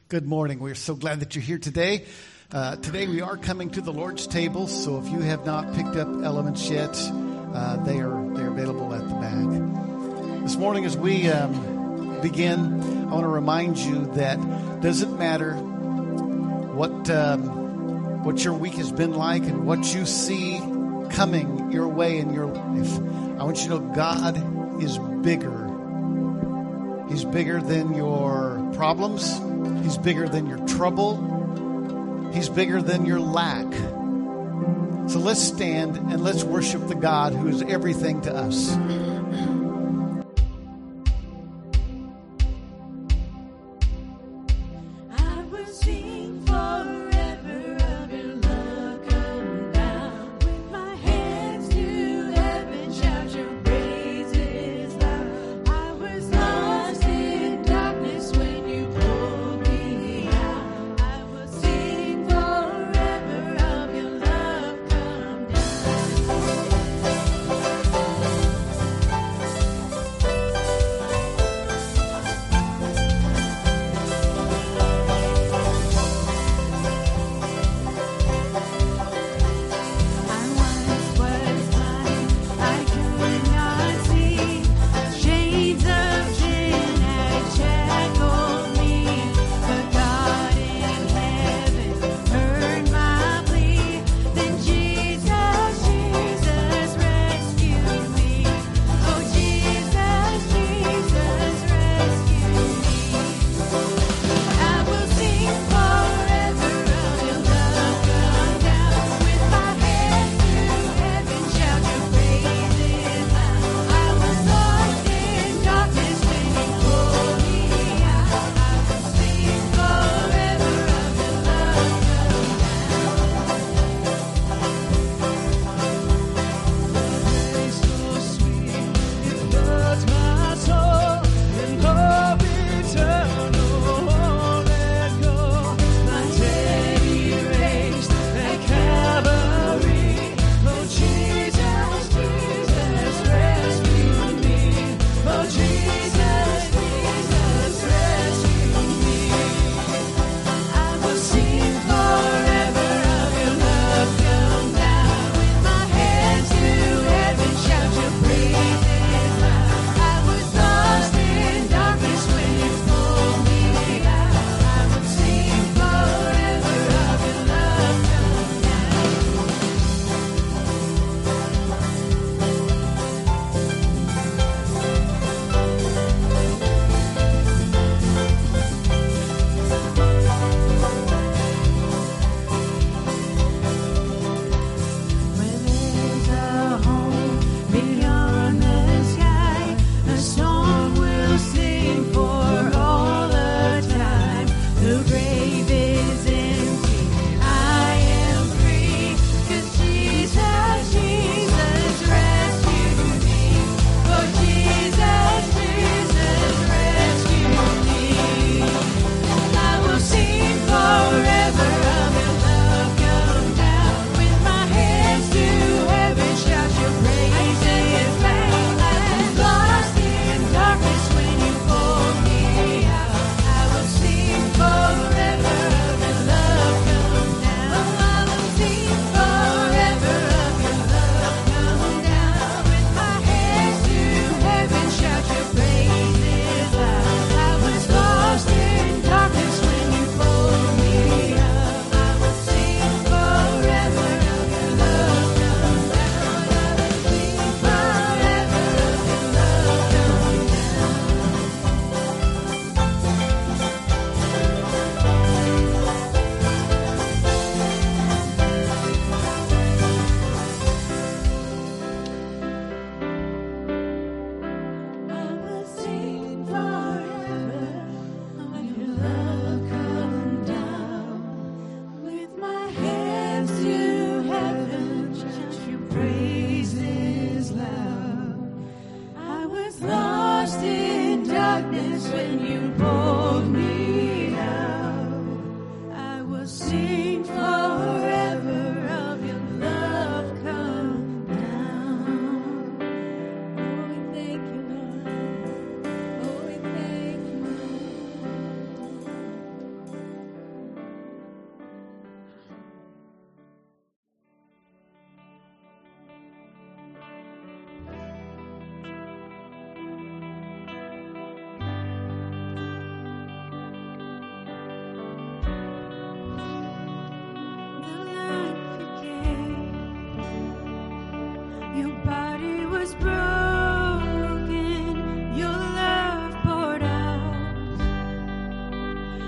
Good morning. We're so glad that you're here today. Today we are coming to the Lord's table, so if you have not picked up elements yet, they're available at the back. This morning as we begin, I want to remind you that doesn't matter what your week has been like and what you see coming your way in your life. I want you to know God is bigger. He's bigger than your problems. He's bigger than your trouble. He's bigger than your lack. So let's stand and let's worship the God who is everything to us.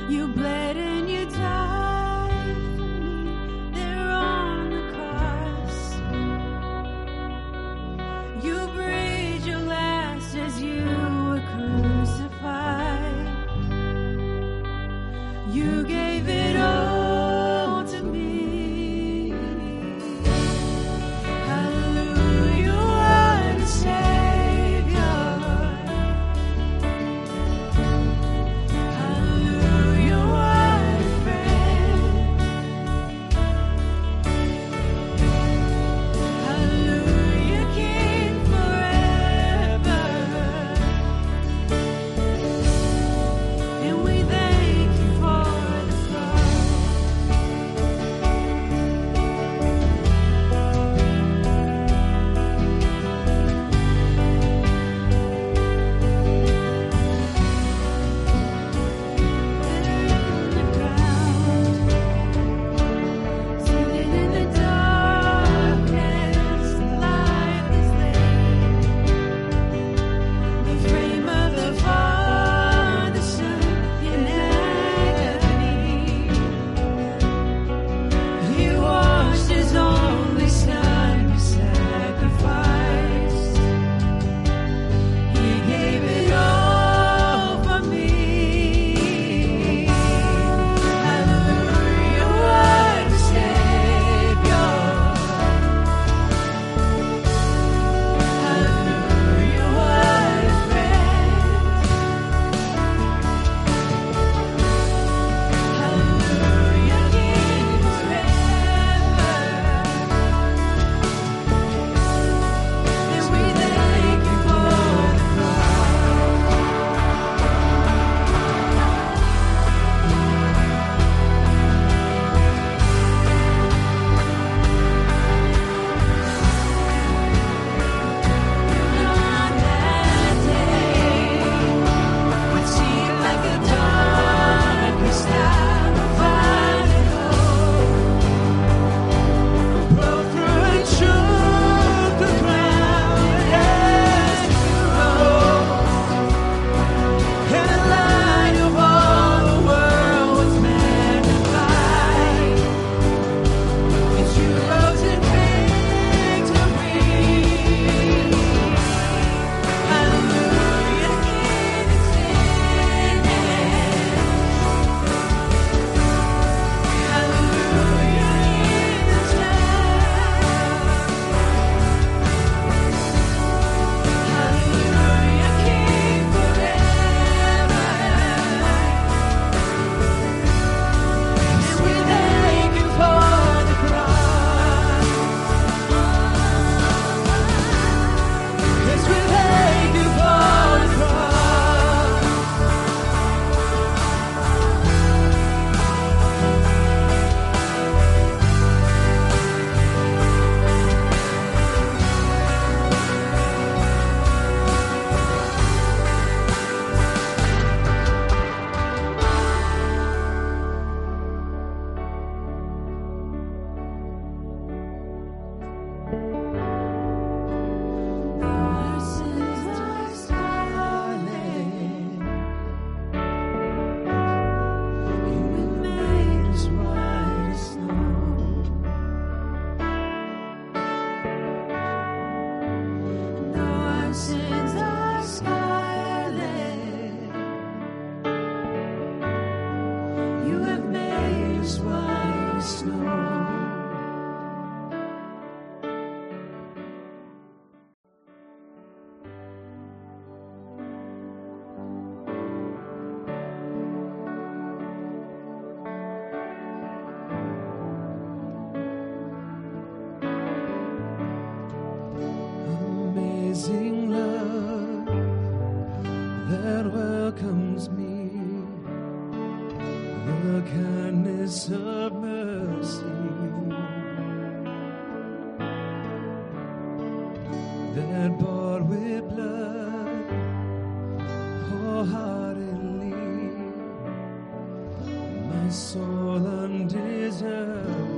You bled and you died for me there on the cross. You breathed your last as you were crucified. You gave it all to me. Hallelujah, what a Savior. Hallelujah, what a friend. Hallelujah, King forever. And we thank you for the cross. The ground, seated in the darkness, light is laid. The frame of the Father, Son, in agony. He washed His only Son, He sacrificed. He gave it all for me. Hallelujah, what a Savior. Hallelujah, what a friend. Hallelujah, King forever. And we thank you for the on that day, what seemed like a darkest hour, fighting hope, broke through and shook the ground as you rose, and the light of all the world was magnified as you rose in victory. Hallelujah, King is finished. Hallelujah, in the Hallelujah, King forever. And we thank you for the cross. Yes, we thank you for the cross. Our sins are scarlet. You have made us white as snow. Though our sins are scarlet, you have made us white as snow. Amazing love that welcomes me, the kindness of mercy that bought with blood wholeheartedly my soul undeserved.